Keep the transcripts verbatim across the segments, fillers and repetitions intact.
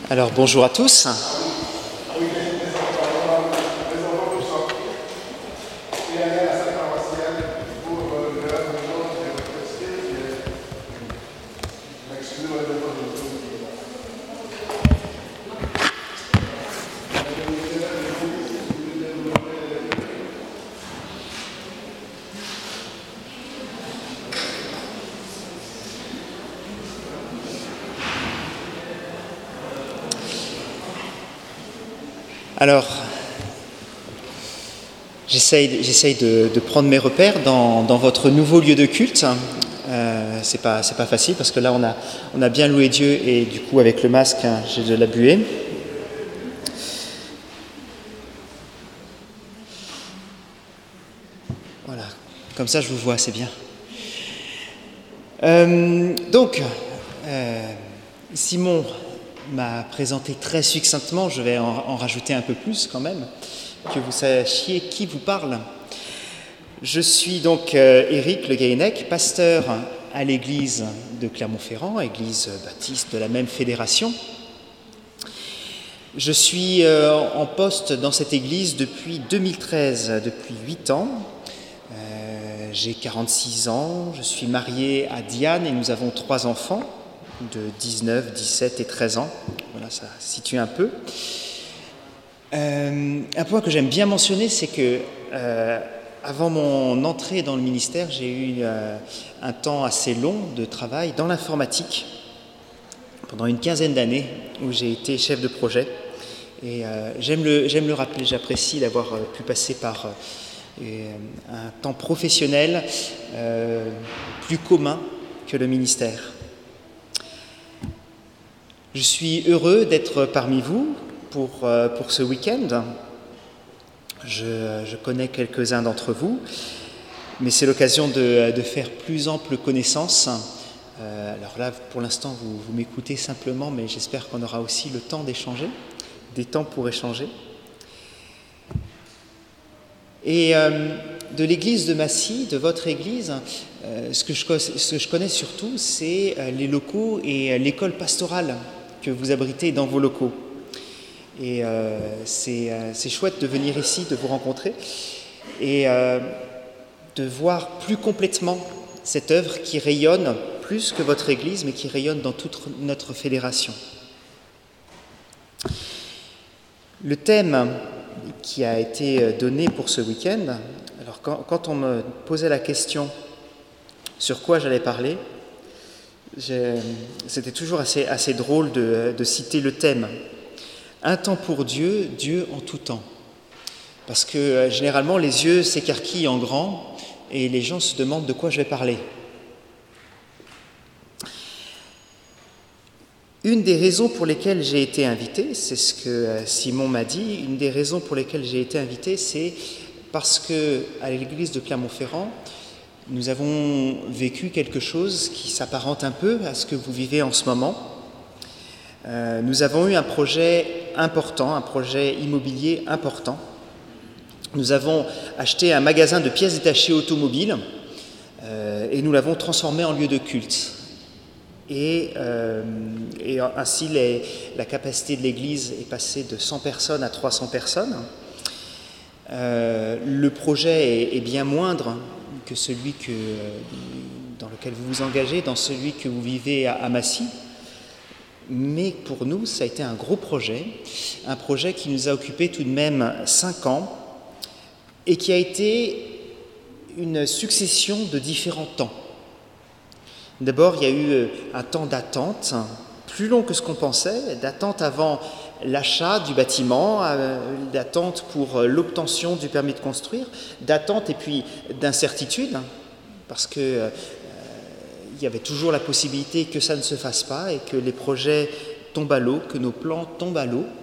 Alors bonjour à tous. Alors, j'essaye, j'essaye de, de prendre mes repères dans, dans votre nouveau lieu de culte. Euh, c'est pas, c'est pas facile parce que là, on a, on a bien loué Dieu et du coup, avec le masque, hein, j'ai de la buée. Voilà, comme ça, je vous vois, c'est bien. Euh, donc, euh, Simon m'a présenté très succinctement, je vais en, en rajouter un peu plus quand même, que vous sachiez qui vous parle. Je suis donc euh, Éric Le Gaïnec, pasteur à l'église de Clermont-Ferrand, église baptiste de la même fédération. Je suis euh, en poste dans cette église depuis deux mille treize, depuis huit ans. Euh, j'ai quarante-six ans, je suis marié à Diane et nous avons trois enfants de dix-neuf, dix-sept et treize ans. Voilà, ça situe un peu. Euh, un point que j'aime bien mentionner, c'est que euh, avant mon entrée dans le ministère, j'ai eu euh, un temps assez long de travail dans l'informatique, pendant une quinzaine d'années, où j'ai été chef de projet. Et euh, j'aime le, j'aime le rappeler, j'apprécie d'avoir euh, pu passer par euh, un temps professionnel euh, plus commun que le ministère. Je suis heureux d'être parmi vous pour, euh, pour ce week-end. Je, je connais quelques-uns d'entre vous, mais c'est l'occasion de, de faire plus ample connaissance. Euh, alors là, pour l'instant, vous, vous m'écoutez simplement, mais j'espère qu'on aura aussi le temps d'échanger, des temps pour échanger. Et euh, de l'église de Massy, de votre église, euh, ce, que je, ce que je connais surtout, c'est euh, les locaux et euh, l'école pastorale que vous abritez dans vos locaux. Et euh, c'est, euh, c'est chouette de venir ici, de vous rencontrer et euh, de voir plus complètement cette œuvre qui rayonne plus que votre église, mais qui rayonne dans toute notre fédération. Le thème qui a été donné pour ce week-end, alors quand, quand on me posait la question sur quoi j'allais parler, J'ai, c'était toujours assez, assez drôle de, de citer le thème. Un temps pour Dieu, Dieu en tout temps. Parce que euh, généralement, les yeux s'écarquillent en grand et les gens se demandent de quoi je vais parler. Une des raisons pour lesquelles j'ai été invité, c'est ce que euh, Simon m'a dit, une des raisons pour lesquelles j'ai été invité, c'est parce qu'à l'église de Clermont-Ferrand, nous avons vécu quelque chose qui s'apparente un peu à ce que vous vivez en ce moment. Euh, nous avons eu un projet important, un projet immobilier important. Nous avons acheté un magasin de pièces détachées automobiles euh, et nous l'avons transformé en lieu de culte. Et, euh, et ainsi, les, la capacité de l'église est passée de cent personnes à trois cents personnes. Euh, le projet est, est bien moindre que celui que, dans lequel vous vous engagez, dans celui que vous vivez à, à Massy. Mais pour nous, ça a été un gros projet, un projet qui nous a occupé tout de même cinq ans et qui a été une succession de différents temps. D'abord, il y a eu un temps d'attente, plus long que ce qu'on pensait, d'attente avant l'achat du bâtiment, d'attente pour l'obtention du permis de construire, d'attente et puis d'incertitude, parce que euh, il y avait toujours la possibilité que ça ne se fasse pas et que les projets tombent à l'eau, que nos plans tombent à l'eau.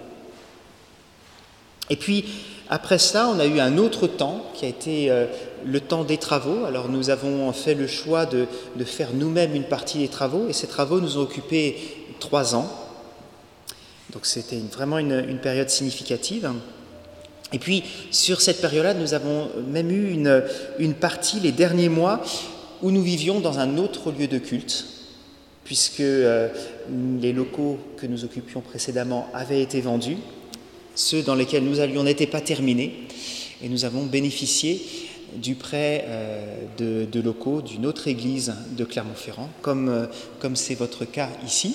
Et puis, après ça, on a eu un autre temps qui a été euh, le temps des travaux. Alors, nous avons fait le choix de, de faire nous-mêmes une partie des travaux et ces travaux nous ont occupé trois ans. Donc c'était une, vraiment une, une période significative. Et puis sur cette période-là, nous avons même eu une, une partie, les derniers mois, où nous vivions dans un autre lieu de culte. puisque euh, les locaux que nous occupions précédemment avaient été vendus, ceux dans lesquels nous allions n'étaient pas terminés, et nous avons bénéficié du prêt euh, de, de locaux d'une autre église de Clermont-Ferrand, comme, euh, comme c'est votre cas ici.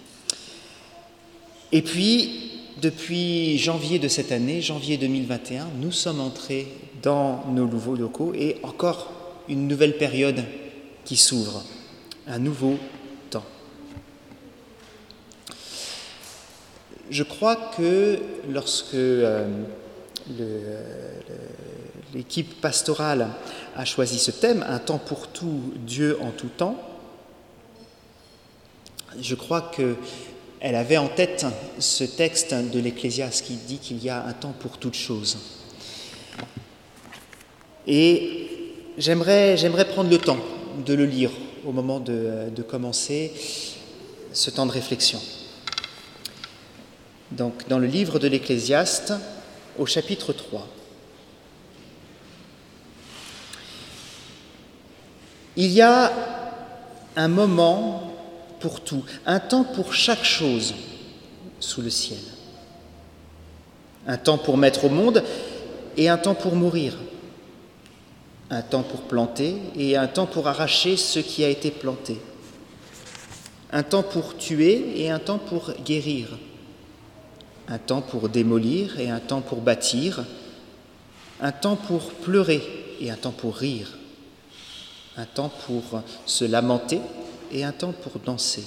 Et puis, depuis janvier de cette année, janvier deux mille vingt et un, nous sommes entrés dans nos nouveaux locaux et encore une nouvelle période qui s'ouvre, un nouveau temps. Je crois que lorsque euh, le, le, l'équipe pastorale a choisi ce thème, un temps pour tout, Dieu en tout temps, je crois que elle avait en tête ce texte de l'Ecclésiaste qui dit qu'il y a un temps pour toute chose. Et j'aimerais, j'aimerais prendre le temps de le lire au moment de, de commencer ce temps de réflexion. Donc, dans le livre de l'Ecclésiaste, au chapitre trois. Il y a un moment pour tout, un temps pour chaque chose sous le ciel. Un temps pour mettre au monde et un temps pour mourir. Un temps pour planter et un temps pour arracher ce qui a été planté. Un temps pour tuer et un temps pour guérir. Un temps pour démolir et un temps pour bâtir. Un temps pour pleurer et un temps pour rire. Un temps pour se lamenter et un temps pour danser.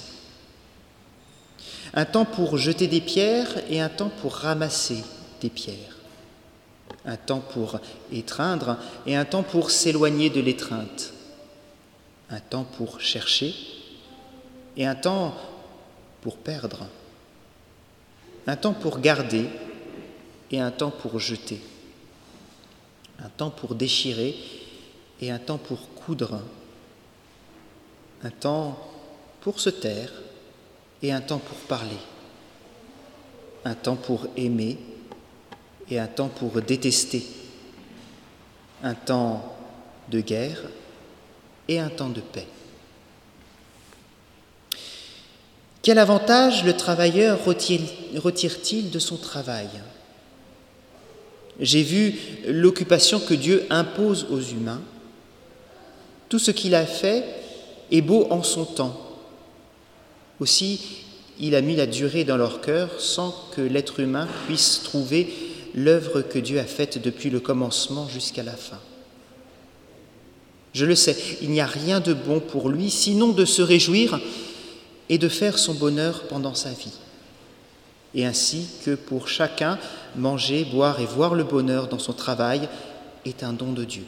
Un temps pour jeter des pierres et un temps pour ramasser des pierres. Un temps pour étreindre et un temps pour s'éloigner de l'étreinte. Un temps pour chercher et un temps pour perdre. Un temps pour garder et un temps pour jeter. Un temps pour déchirer et un temps pour coudre. Un temps pour se taire et un temps pour parler. Un temps pour aimer et un temps pour détester. Un temps de guerre et un temps de paix. Quel avantage le travailleur retire-t-il de son travail ? J'ai vu l'occupation que Dieu impose aux humains. Tout ce qu'il a fait est beau en son temps. Aussi, il a mis la durée dans leur cœur sans que l'être humain puisse trouver l'œuvre que Dieu a faite depuis le commencement jusqu'à la fin. Je le sais, il n'y a rien de bon pour lui, sinon de se réjouir et de faire son bonheur pendant sa vie. Et ainsi que pour chacun, manger, boire et voir le bonheur dans son travail est un don de Dieu.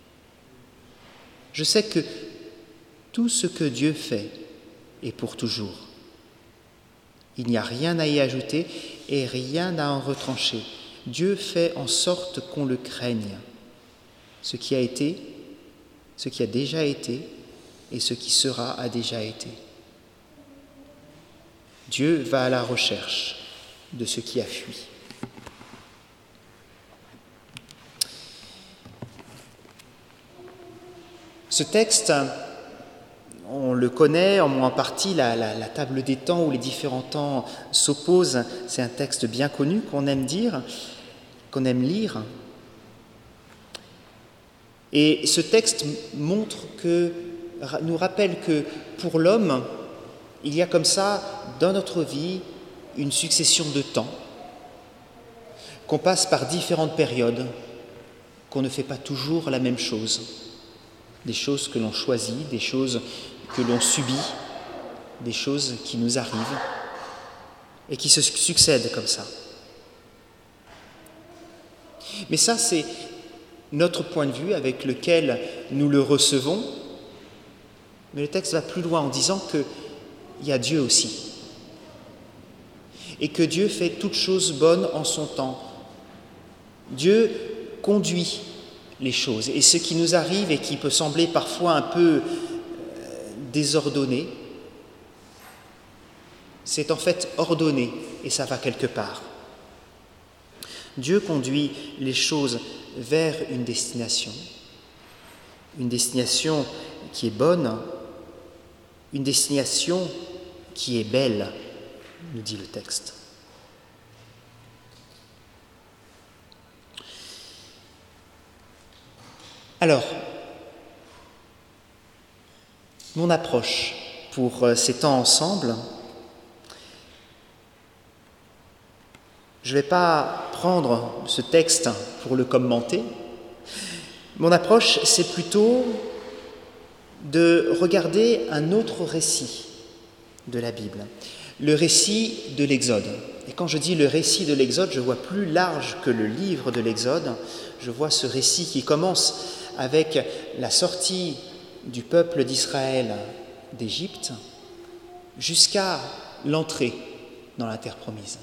Je sais que tout ce que Dieu fait est pour toujours. Il n'y a rien à y ajouter et rien à en retrancher. Dieu fait en sorte qu'on le craigne. Ce qui a été, ce qui a déjà été et ce qui sera a déjà été. Dieu va à la recherche de ce qui a fui. Ce texte, on le connaît, en moins partie, la, la, la table des temps où les différents temps s'opposent. C'est un texte bien connu qu'on aime dire, qu'on aime lire. Et ce texte montre que, nous rappelle que pour l'homme, il y a comme ça, dans notre vie, une succession de temps, qu'on passe par différentes périodes, qu'on ne fait pas toujours la même chose. Des choses que l'on choisit, des choses que l'on subit, des choses qui nous arrivent et qui se succèdent comme ça. Mais ça, c'est notre point de vue avec lequel nous le recevons. Mais le texte va plus loin en disant qu'il y a Dieu aussi. Et que Dieu fait toutes choses bonnes en son temps. Dieu conduit les choses. Et ce qui nous arrive et qui peut sembler parfois un peu désordonné, c'est en fait ordonné et ça va quelque part. Dieu conduit les choses vers une destination, une destination qui est bonne, une destination qui est belle, nous dit le texte. Alors, mon approche pour ces temps ensemble, je ne vais pas prendre ce texte pour le commenter. Mon approche, c'est plutôt de regarder un autre récit de la Bible, le récit de l'Exode. Et quand je dis le récit de l'Exode, je vois plus large que le livre de l'Exode. Je vois ce récit qui commence avec la sortie du peuple d'Israël d'Égypte jusqu'à l'entrée dans la terre promise.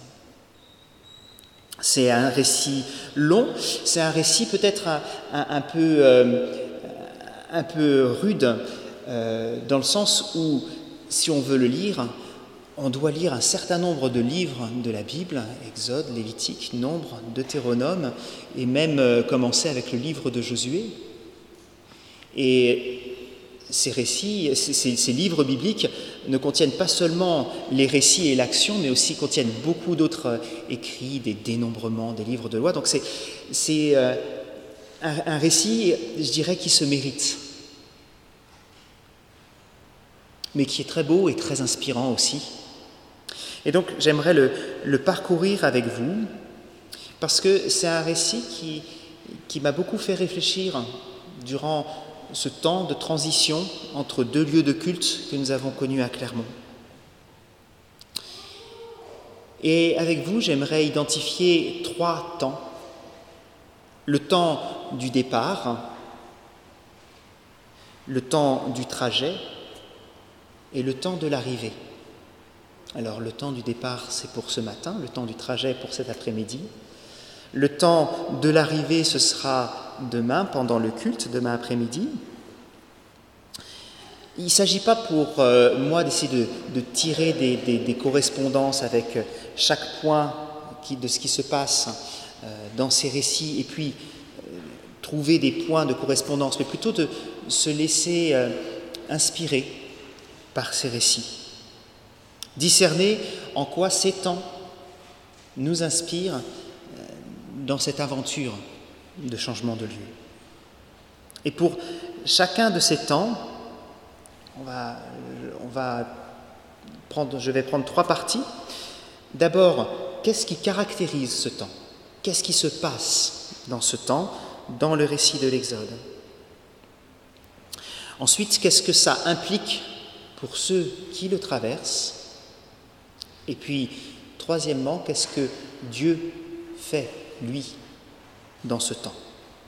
C'est un récit long, c'est un récit peut-être un, un, un, peu, euh, un peu rude, euh, dans le sens où, si on veut le lire, on doit lire un certain nombre de livres de la Bible, Exode, Lévitique, Nombre, Deutéronome, et même euh, commencer avec le livre de Josué. Et ces récits, ces, ces livres bibliques ne contiennent pas seulement les récits et l'action, mais aussi contiennent beaucoup d'autres écrits, des dénombrements, des livres de loi. Donc c'est, c'est euh, un, un récit, je dirais, qui se mérite, mais qui est très beau et très inspirant aussi. Et donc j'aimerais le, le parcourir avec vous, parce que c'est un récit qui, qui m'a beaucoup fait réfléchir durant ce temps de transition entre deux lieux de culte que nous avons connus à Clermont. Et avec vous, j'aimerais identifier trois temps. Le temps du départ, le temps du trajet et le temps de l'arrivée. Alors, le temps du départ, c'est pour ce matin, le temps du trajet pour cet après-midi. Le temps de l'arrivée, ce sera demain, pendant le culte, demain après-midi. Il ne s'agit pas pour euh, moi d'essayer de, de tirer des, des, des correspondances avec chaque point qui, de ce qui se passe euh, dans ces récits et puis euh, trouver des points de correspondance, mais plutôt de se laisser euh, inspirer par ces récits. Discerner en quoi ces temps nous inspirent euh, dans cette aventure de changement de lieu. Et pour chacun de ces temps, on va, on va prendre, je vais prendre trois parties. D'abord, qu'est-ce qui caractérise ce temps ? Qu'est-ce qui se passe dans ce temps, dans le récit de l'Exode ? Ensuite, qu'est-ce que ça implique pour ceux qui le traversent ? Et puis, troisièmement, qu'est-ce que Dieu fait, lui, dans ce temps ?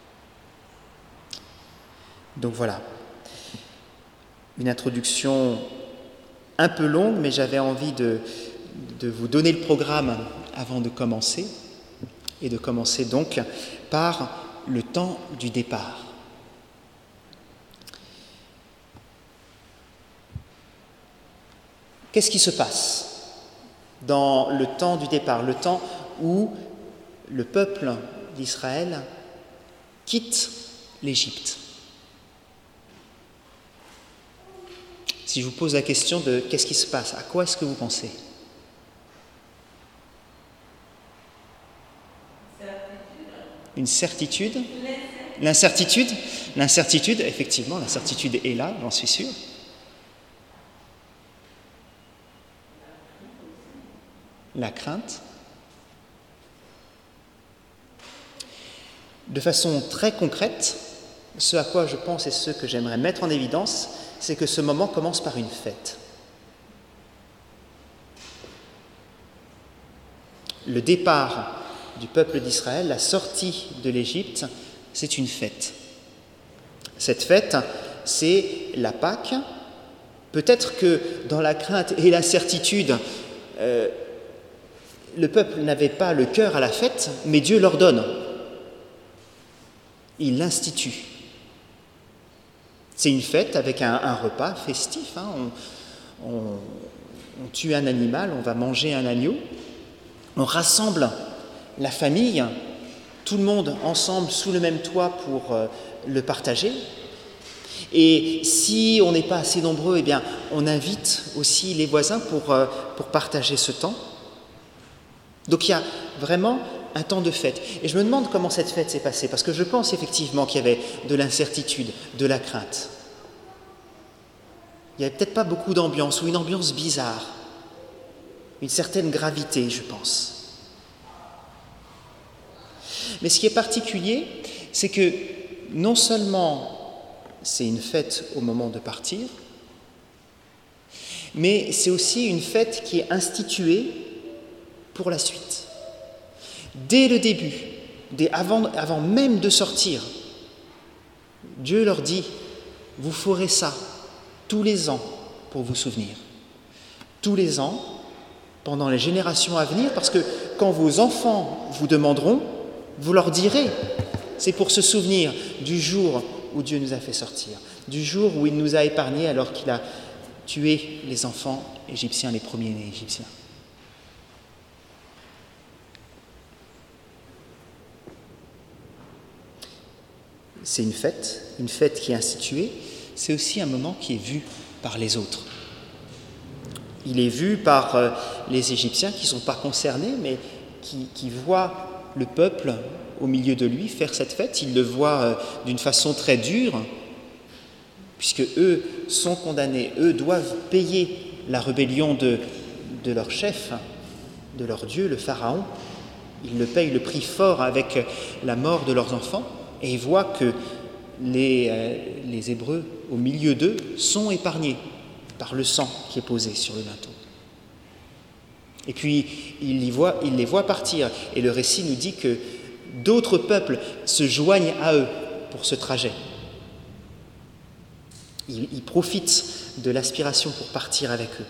Donc voilà, une introduction un peu longue, mais j'avais envie de, de vous donner le programme avant de commencer, et de commencer donc par le temps du départ. Qu'est-ce qui se passe dans le temps du départ, le temps où le peuple d'Israël quitte l'Égypte ? Si je vous pose la question de qu'est-ce qui se passe, à quoi est-ce que vous pensez ? Une certitude ? L'incertitude ? L'incertitude, effectivement, l'incertitude est là, j'en suis sûr. La crainte. De façon très concrète, ce à quoi je pense et ce que j'aimerais mettre en évidence, c'est que ce moment commence par une fête. Le départ du peuple d'Israël, la sortie de l'Égypte, c'est une fête. Cette fête, c'est la Pâque. Peut-être que dans la crainte et l'incertitude, euh, le peuple n'avait pas le cœur à la fête, mais Dieu l'ordonne. Il l'institue. C'est une fête avec un, un repas festif. Hein. On, on, on tue un animal, on va manger un agneau. On rassemble la famille, tout le monde ensemble sous le même toit pour euh, le partager. Et si on n'est pas assez nombreux, eh bien, on invite aussi les voisins pour, euh, pour partager ce temps. Donc il y a vraiment un temps de fête. Et je me demande comment cette fête s'est passée, parce que je pense effectivement qu'il y avait de l'incertitude, de la crainte. Il n'y avait peut-être pas beaucoup d'ambiance, ou une ambiance bizarre, une certaine gravité, je pense. Mais ce qui est particulier, c'est que non seulement c'est une fête au moment de partir, mais c'est aussi une fête qui est instituée pour la suite. Dès le début, dès avant, avant même de sortir, Dieu leur dit, vous ferez ça tous les ans pour vous souvenir. Tous les ans, pendant les générations à venir, parce que quand vos enfants vous demanderont, vous leur direz, c'est pour se souvenir du jour où Dieu nous a fait sortir, du jour où il nous a épargnés alors qu'il a tué les enfants égyptiens, les premiers-nés égyptiens. C'est une fête, une fête qui est instituée, c'est aussi un moment qui est vu par les autres. Il est vu par euh, les Égyptiens qui ne sont pas concernés, mais qui, qui voient le peuple au milieu de lui faire cette fête. Ils le voient euh, d'une façon très dure, puisque eux sont condamnés, eux doivent payer la rébellion de, de leur chef, de leur Dieu, le Pharaon. Ils le payent le prix fort avec la mort de leurs enfants, et ils voient que les, euh, les Hébreux, au milieu d'eux, sont épargnés par le sang qui est posé sur le linteau. Et puis, il les voit, il les voit partir. Et le récit nous dit que d'autres peuples se joignent à eux pour ce trajet. Ils, ils profitent de l'aspiration pour partir avec eux.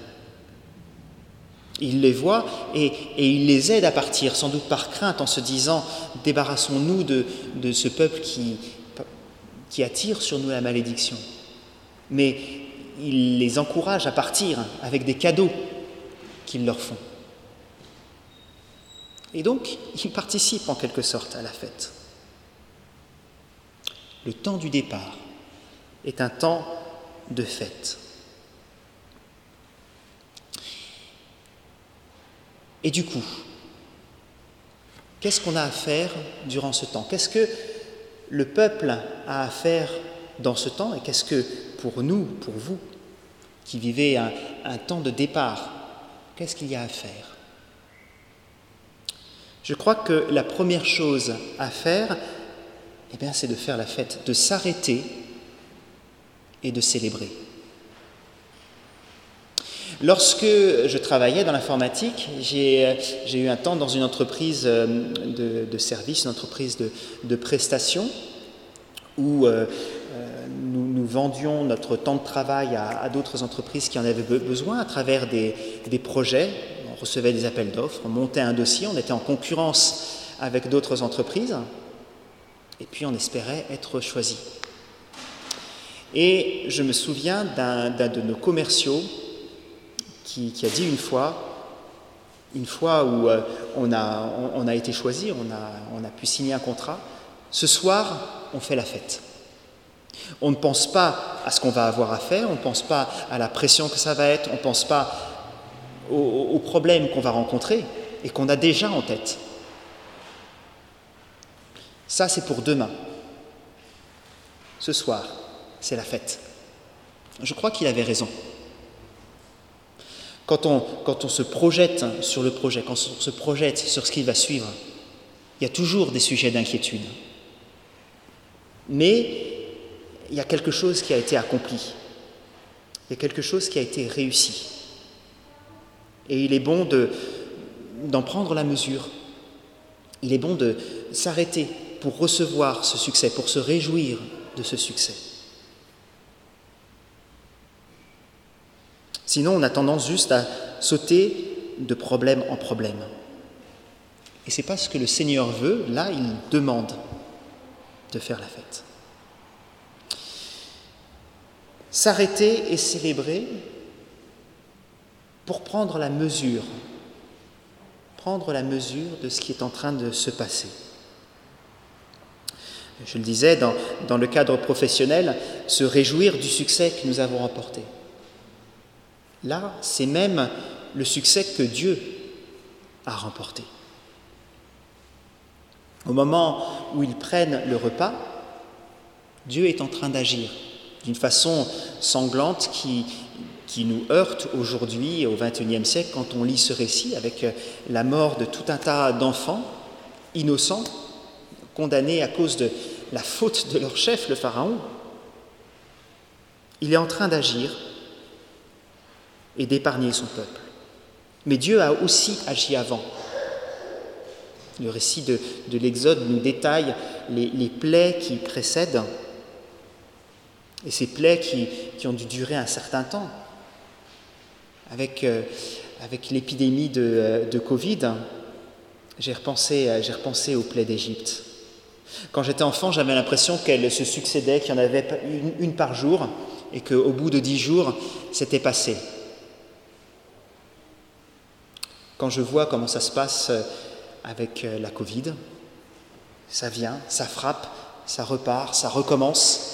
Il les voit et, et il les aide à partir, sans doute par crainte, en se disant « Débarrassons-nous de, de ce peuple qui, qui attire sur nous la malédiction. » Mais il les encourage à partir avec des cadeaux qu'ils leur font. Et donc, ils participent en quelque sorte à la fête. Le temps du départ est un temps de fête. Et du coup, qu'est-ce qu'on a à faire durant ce temps ? Qu'est-ce que le peuple a à faire dans ce temps ? Et qu'est-ce que, pour nous, pour vous, qui vivez un, un temps de départ, qu'est-ce qu'il y a à faire ? Je crois que la première chose à faire, eh bien, c'est de faire la fête, de s'arrêter et de célébrer. Lorsque je travaillais dans l'informatique, j'ai, j'ai eu un temps dans une entreprise de, de service, une entreprise de, de prestations, où euh, nous, nous vendions notre temps de travail à, à d'autres entreprises qui en avaient besoin à travers des, des projets. On recevait des appels d'offres, on montait un dossier, on était en concurrence avec d'autres entreprises, et puis on espérait être choisi. Et je me souviens d'un, d'un de nos commerciaux qui, qui a dit une fois, une fois où euh, on, a, on, on a été choisi, on a, on a pu signer un contrat, ce soir, on fait la fête. On ne pense pas à ce qu'on va avoir à faire, on ne pense pas à la pression que ça va être, on ne pense pas aux, aux problèmes qu'on va rencontrer et qu'on a déjà en tête. Ça, c'est pour demain. Ce soir, c'est la fête. Je crois qu'il avait raison. Quand on, quand on se projette sur le projet, quand on se projette sur ce qui va suivre, il y a toujours des sujets d'inquiétude. Mais il y a quelque chose qui a été accompli. Il y a quelque chose qui a été réussi. Et il est bon de, d'en prendre la mesure. Il est bon de s'arrêter pour recevoir ce succès, pour se réjouir de ce succès. Sinon, on a tendance juste à sauter de problème en problème. Et ce n'est pas ce que le Seigneur veut. Là, il demande de faire la fête. S'arrêter et célébrer pour prendre la mesure, prendre la mesure de ce qui est en train de se passer. Je le disais, dans, dans le cadre professionnel, se réjouir du succès que nous avons remporté. Là, c'est même le succès que Dieu a remporté. Au moment où ils prennent le repas, Dieu est en train d'agir d'une façon sanglante qui, qui nous heurte aujourd'hui, au vingt et unième siècle, quand on lit ce récit avec la mort de tout un tas d'enfants innocents, condamnés à cause de la faute de leur chef, le Pharaon. Il est en train d'agir et d'épargner son peuple. Mais Dieu a aussi agi avant. Le récit de, de l'Exode nous détaille les, les plaies qui précèdent, et ces plaies qui, qui ont dû durer un certain temps. Avec, euh, avec l'épidémie de, de Covid, j'ai repensé, j'ai repensé aux plaies d'Égypte. Quand j'étais enfant, j'avais l'impression qu'elles se succédaient, qu'il y en avait une, une par jour, et qu'au bout de dix jours, c'était passé. Quand je vois comment ça se passe avec la Covid, ça vient, ça frappe, ça repart, ça recommence.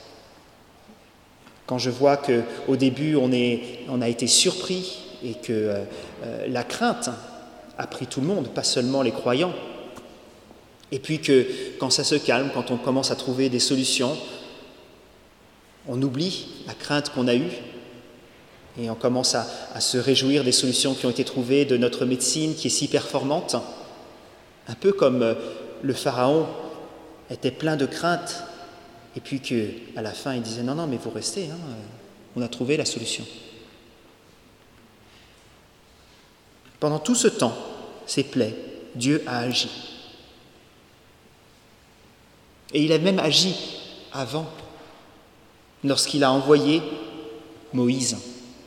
Quand je vois qu'au début, on, est, on a été surpris et que euh, la crainte a pris tout le monde, pas seulement les croyants, et puis que quand ça se calme, quand on commence à trouver des solutions, on oublie la crainte qu'on a eue et on commence à, à se réjouir des solutions qui ont été trouvées, de notre médecine qui est si performante. Un peu comme le Pharaon était plein de crainte et puis qu'à la fin il disait « Non, non, mais vous restez, hein, on a trouvé la solution ». Pendant tout ce temps, ces plaies, Dieu a agi. Et il a même agi avant, lorsqu'il a envoyé Moïse.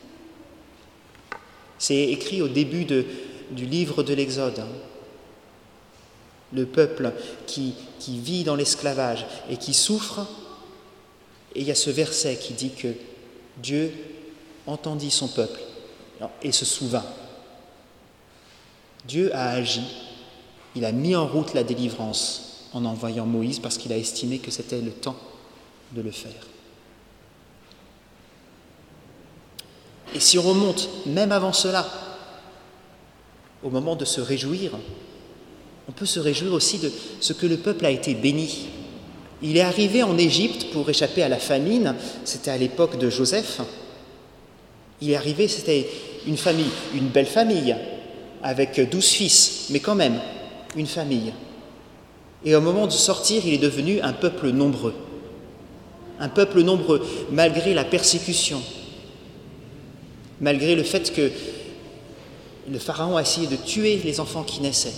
C'est écrit au début de, du livre de l'Exode. Le peuple qui, qui vit dans l'esclavage et qui souffre. Et il y a ce verset qui dit que Dieu entendit son peuple et se souvint. Dieu a agi, il a mis en route la délivrance en envoyant Moïse parce qu'il a estimé que c'était le temps de le faire. Et si on remonte même avant cela, au moment de se réjouir, on peut se réjouir aussi de ce que le peuple a été béni. Il est arrivé en Égypte pour échapper à la famine, c'était à l'époque de Joseph. Il est arrivé, c'était une famille, une belle famille, avec douze fils, mais quand même, une famille. Et au moment de sortir, il est devenu un peuple nombreux. Un peuple nombreux, malgré la persécution, malgré le fait que le Pharaon a essayé de tuer les enfants qui naissaient.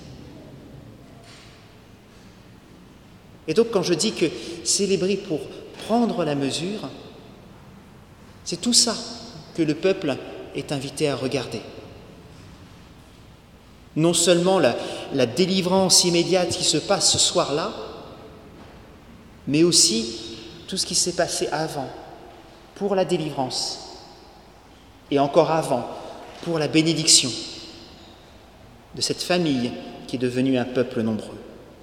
Et donc, quand je dis que célébrer pour prendre la mesure, c'est tout ça que le peuple est invité à regarder. Non seulement la, la délivrance immédiate qui se passe ce soir-là, mais aussi tout ce qui s'est passé avant, pour la délivrance, et encore avant, pour la bénédiction de cette famille qui est devenue un peuple nombreux.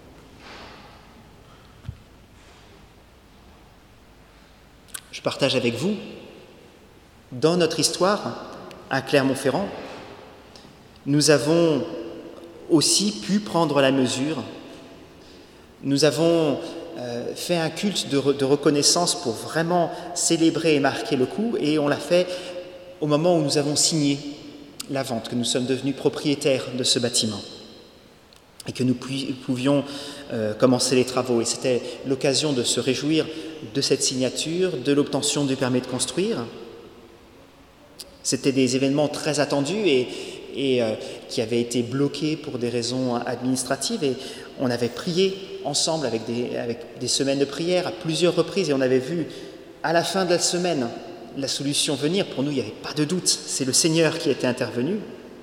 Je partage avec vous, dans notre histoire, à Clermont-Ferrand, nous avons aussi pu prendre la mesure. Nous avons euh, fait un culte de, re, de reconnaissance pour vraiment célébrer et marquer le coup, et on l'a fait au moment où nous avons signé la vente, que nous sommes devenus propriétaires de ce bâtiment et que nous pouvions euh, commencer les travaux. Et c'était l'occasion de se réjouir de cette signature, de l'obtention du permis de construire. C'était des événements très attendus et, et euh, qui avaient été bloqués pour des raisons administratives. Et on avait prié ensemble avec des, avec des semaines de prière à plusieurs reprises et on avait vu à la fin de la semaine la solution venir. Pour nous, il n'y avait pas de doute. C'est le Seigneur qui était intervenu.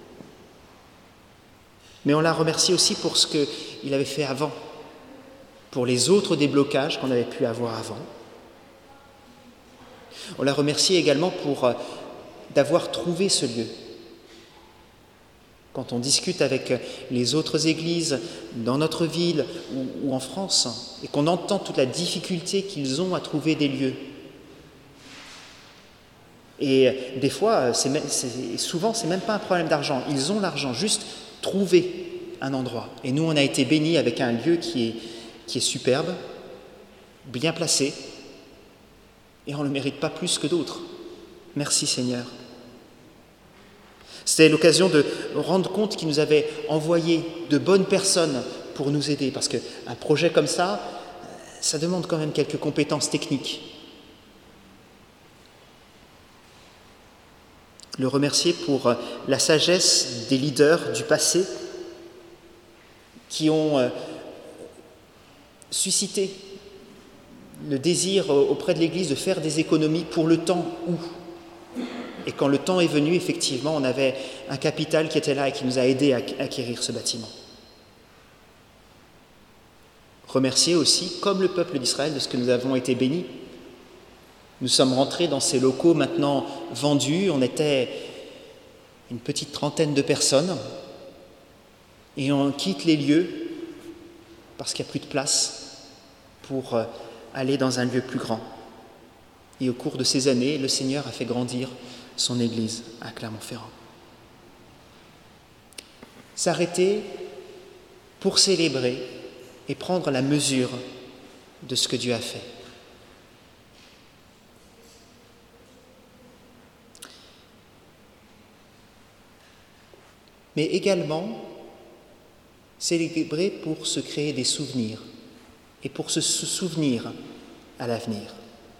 Mais on l'a remercié aussi pour ce qu'il avait fait avant, pour les autres déblocages qu'on avait pu avoir avant. On l'a remercié également pour euh, d'avoir trouvé ce lieu. Quand on discute avec les autres églises dans notre ville ou, ou en France, et qu'on entend toute la difficulté qu'ils ont à trouver des lieux. Et des fois, c'est, c'est, souvent, c'est même pas un problème d'argent. Ils ont l'argent, juste trouver un endroit. Et nous, on a été bénis avec un lieu qui est, qui est superbe, bien placé, et on ne le mérite pas plus que d'autres. Merci Seigneur. C'était l'occasion de rendre compte qu'il nous avait envoyé de bonnes personnes pour nous aider, parce qu'un projet comme ça, ça demande quand même quelques compétences techniques. Le remercier pour la sagesse des leaders du passé qui ont suscité le désir auprès de l'Église de faire des économies pour le temps où. Et quand le temps est venu, effectivement, on avait un capital qui était là et qui nous a aidés à acquérir ce bâtiment. Remercier aussi, comme le peuple d'Israël, de ce que nous avons été bénis. Nous sommes rentrés dans ces locaux maintenant vendus, on était une petite trentaine de personnes et on quitte les lieux parce qu'il n'y a plus de place pour aller dans un lieu plus grand. Et au cours de ces années, le Seigneur a fait grandir son Église à Clermont-Ferrand. S'arrêter pour célébrer et prendre la mesure de ce que Dieu a fait. Mais également célébrer pour se créer des souvenirs et pour se souvenir à l'avenir.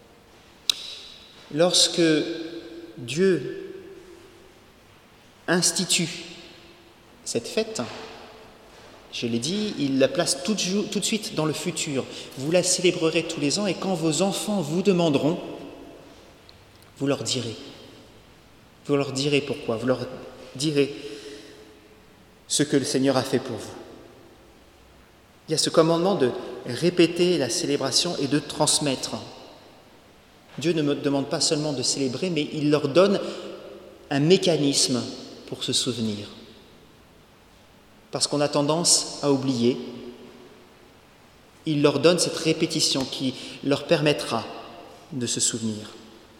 Lorsque Dieu institue cette fête, je l'ai dit, il la place tout de, tout de suite dans le futur. Vous la célébrerez tous les ans et quand vos enfants vous demanderont, vous leur direz. Vous leur direz pourquoi, vous leur direz ce que le Seigneur a fait pour vous. Il y a ce commandement de répéter la célébration et de transmettre. Dieu ne me demande pas seulement de célébrer, mais il leur donne un mécanisme pour se souvenir. Parce qu'on a tendance à oublier, il leur donne cette répétition qui leur permettra de se souvenir.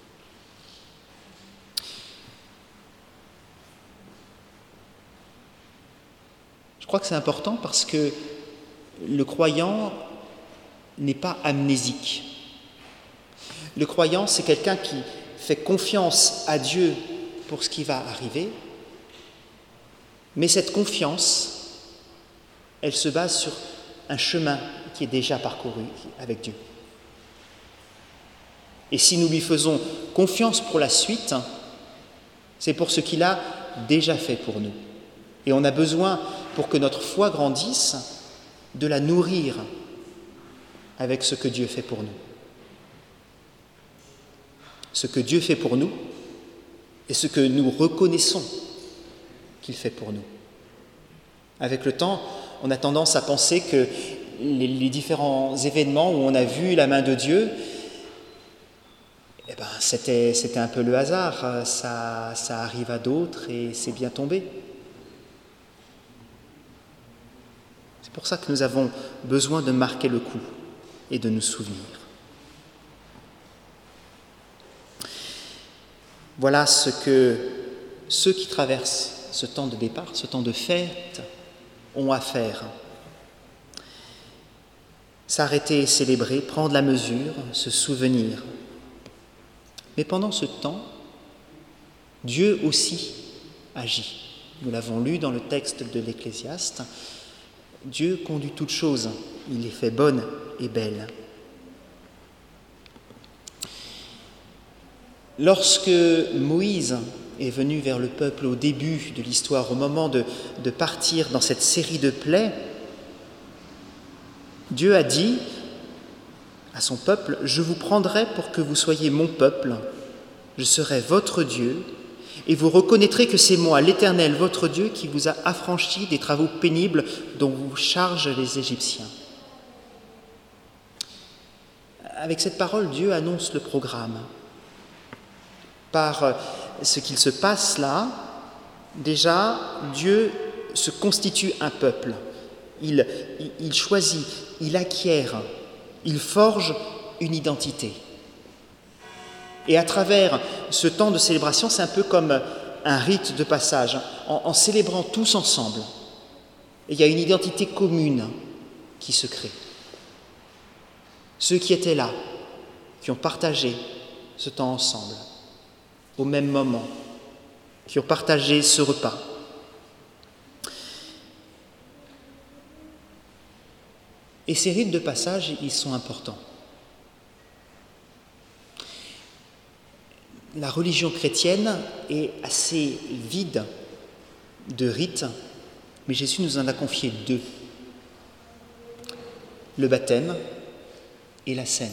Je crois que c'est important parce que le croyant n'est pas amnésique. Le croyant, c'est quelqu'un qui fait confiance à Dieu pour ce qui va arriver, mais cette confiance, elle se base sur un chemin qui est déjà parcouru avec Dieu. Et si nous lui faisons confiance pour la suite, c'est pour ce qu'il a déjà fait pour nous. Et on a besoin, pour que notre foi grandisse, de la nourrir avec ce que Dieu fait pour nous. Ce que Dieu fait pour nous et ce que nous reconnaissons qu'il fait pour nous. Avec le temps, on a tendance à penser que les, les différents événements où on a vu la main de Dieu, eh ben, c'était, c'était un peu le hasard, ça, ça arrive à d'autres et c'est bien tombé. C'est pour ça que nous avons besoin de marquer le coup et de nous souvenir. Voilà ce que ceux qui traversent ce temps de départ, ce temps de fête, ont à faire. S'arrêter et célébrer, prendre la mesure, se souvenir. Mais pendant ce temps, Dieu aussi agit. Nous l'avons lu dans le texte de l'Ecclésiaste. Dieu conduit toutes choses, il les fait bonnes et belles. Lorsque Moïse est venu vers le peuple au début de l'histoire, au moment de, de partir dans cette série de plaies, Dieu a dit à son peuple « Je vous prendrai pour que vous soyez mon peuple, je serai votre Dieu, et vous reconnaîtrez que c'est moi, l'Éternel, votre Dieu, qui vous a affranchi des travaux pénibles dont vous chargent les Égyptiens. » Avec cette parole, Dieu annonce le programme. Par ce qu'il se passe là, déjà, Dieu se constitue un peuple. Il, il, il choisit, il acquiert, il forge une identité. Et à travers ce temps de célébration, c'est un peu comme un rite de passage, en, en célébrant tous ensemble. Et il y a une identité commune qui se crée. Ceux qui étaient là, qui ont partagé ce temps ensemble, au même moment, qui ont partagé ce repas. Et ces rites de passage, ils sont importants. La religion chrétienne est assez vide de rites, mais Jésus nous en a confié deux. Le baptême et la scène.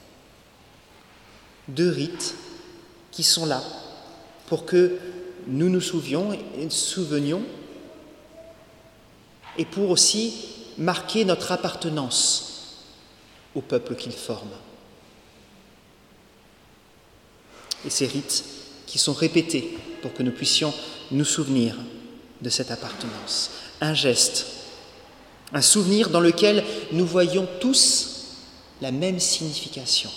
Deux rites qui sont là pour que nous nous souvenions et souvenions et pour aussi marquer notre appartenance au peuple qu'il forme. Et ces rites qui sont répétés pour que nous puissions nous souvenir de cette appartenance. Un geste, un souvenir dans lequel nous voyons tous la même signification.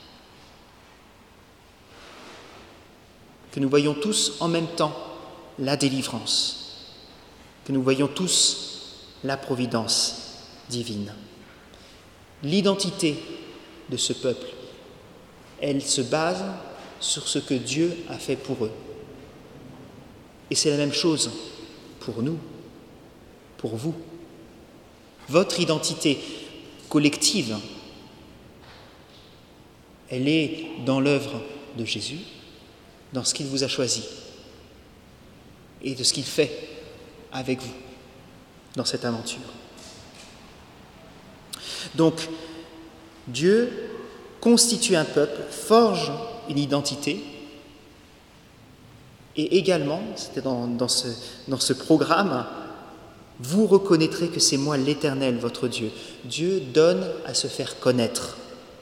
Que nous voyons tous en même temps la délivrance, que nous voyons tous la providence divine. L'identité de ce peuple, elle se base sur ce que Dieu a fait pour eux. Et c'est la même chose pour nous, pour vous. Votre identité collective, elle est dans l'œuvre de Jésus, dans ce qu'il vous a choisi et de ce qu'il fait avec vous dans cette aventure. Donc, Dieu constitue un peuple, forge une identité, et également, c'était dans, dans, ce, dans ce programme, vous reconnaîtrez que c'est moi l'Éternel, votre Dieu. Dieu donne à se faire connaître.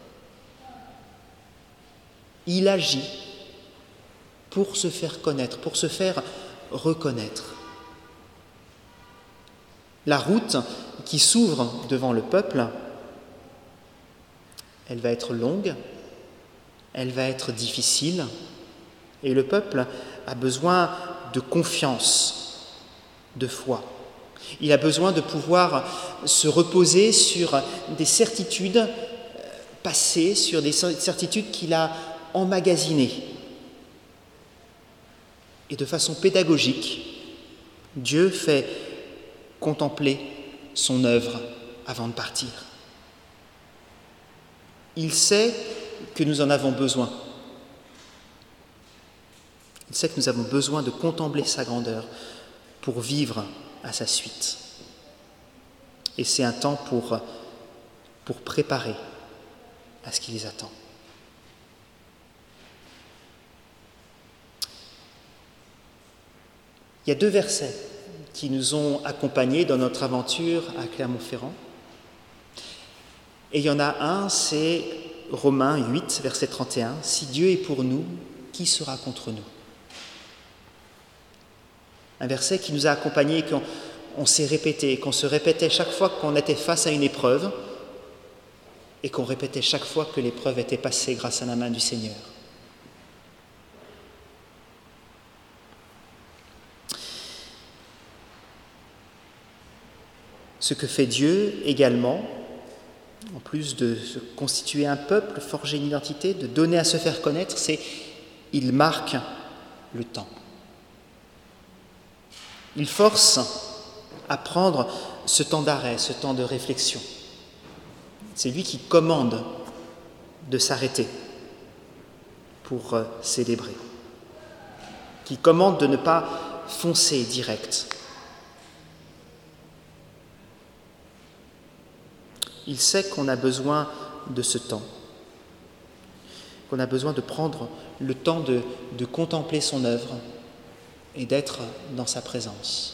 Il agit pour se faire connaître, pour se faire reconnaître. La route qui s'ouvre devant le peuple, elle va être longue, elle va être difficile, et le peuple a besoin de confiance, de foi. Il a besoin de pouvoir se reposer sur des certitudes passées, sur des certitudes qu'il a emmagasinées. Et de façon pédagogique, Dieu fait contempler son œuvre avant de partir. Il sait que nous en avons besoin. Il sait que nous avons besoin de contempler sa grandeur pour vivre à sa suite. Et c'est un temps pour, pour préparer à ce qui les attend. Il y a deux versets qui nous ont accompagnés dans notre aventure à Clermont-Ferrand. Et il y en a un, c'est Romains huit, verset trente et un. « Si Dieu est pour nous, qui sera contre nous ?» Un verset qui nous a accompagnés et qu'on on s'est répété, qu'on se répétait chaque fois qu'on était face à une épreuve et qu'on répétait chaque fois que l'épreuve était passée grâce à la main du Seigneur. Ce que fait Dieu également, en plus de se constituer un peuple, forger une identité, de donner à se faire connaître, c'est qu'il marque le temps. Il force à prendre ce temps d'arrêt, ce temps de réflexion. C'est lui qui commande de s'arrêter pour euh, célébrer, qui commande de ne pas foncer direct. Il sait qu'on a besoin de ce temps, qu'on a besoin de prendre le temps de, de contempler son œuvre et d'être dans sa présence.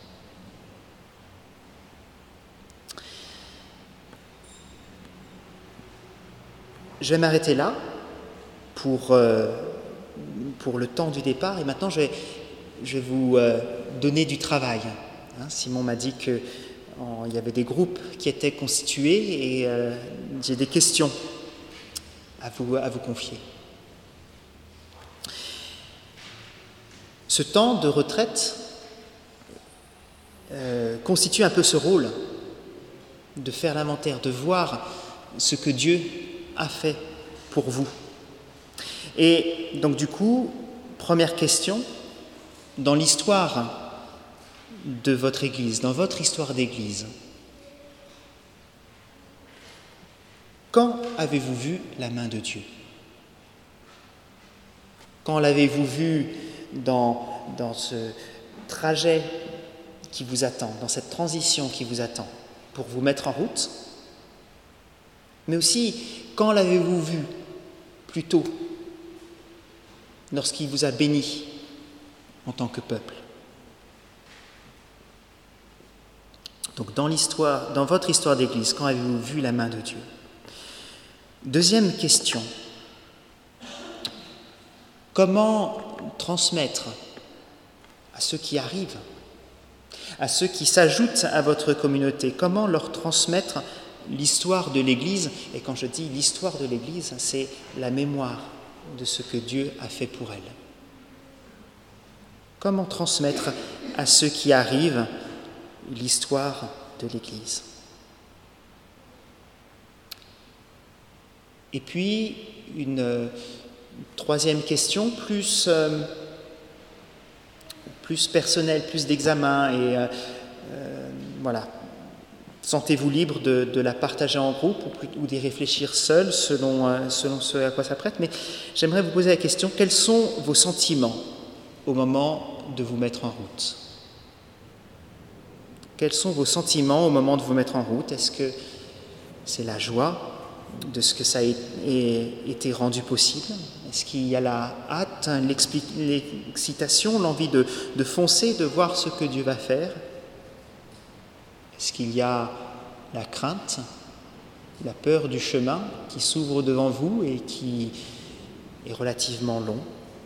Je vais m'arrêter là pour, euh, pour le temps du départ et maintenant je vais, je vais vous euh, donner du travail Hein, Simon m'a dit qu'il y avait des groupes qui étaient constitués et euh, j'ai des questions à vous, à vous confier. Ce temps de retraite euh, constitue un peu ce rôle de faire l'inventaire, de voir ce que Dieu a fait pour vous. Et donc du coup, première question, dans l'histoire de votre Église, dans votre histoire d'Église, quand avez-vous vu la main de Dieu ? Quand l'avez-vous vu dans, dans ce trajet qui vous attend, dans cette transition qui vous attend, pour vous mettre en route ? Mais aussi, quand l'avez-vous vu plus tôt, lorsqu'il vous a béni en tant que peuple ? Donc dans l'histoire, dans votre histoire d'Église, quand avez-vous vu la main de Dieu ? Deuxième question. Comment transmettre à ceux qui arrivent, à ceux qui s'ajoutent à votre communauté, comment leur transmettre l'histoire de l'Église ? Et quand je dis l'histoire de l'Église, c'est la mémoire de ce que Dieu a fait pour elle. Comment transmettre à ceux qui arrivent l'histoire de l'Église ? Et puis, une, une troisième question, plus, euh, plus personnelle, plus d'examen, et euh, euh, voilà. Sentez-vous libre de, de la partager en groupe ou, ou d'y réfléchir seul selon, euh, selon ce à quoi ça prête. Mais j'aimerais vous poser la question, quels sont vos sentiments au moment de vous mettre en route ? Quels sont vos sentiments au moment de vous mettre en route ? Est-ce que c'est la joie de ce que ça ait été rendu possible ? Est-ce qu'il y a la hâte, l'excitation, l'envie de, de foncer, de voir ce que Dieu va faire ? Est-ce qu'il y a la crainte, la peur du chemin qui s'ouvre devant vous et qui est relativement long ?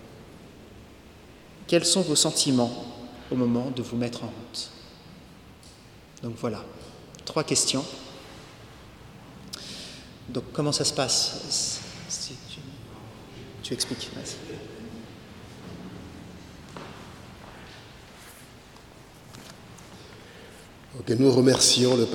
Quels sont vos sentiments au moment de vous mettre en route ? Donc voilà, trois questions. Donc comment ça se passe ? Si tu, tu expliques, vas-y. Ok, nous remercions le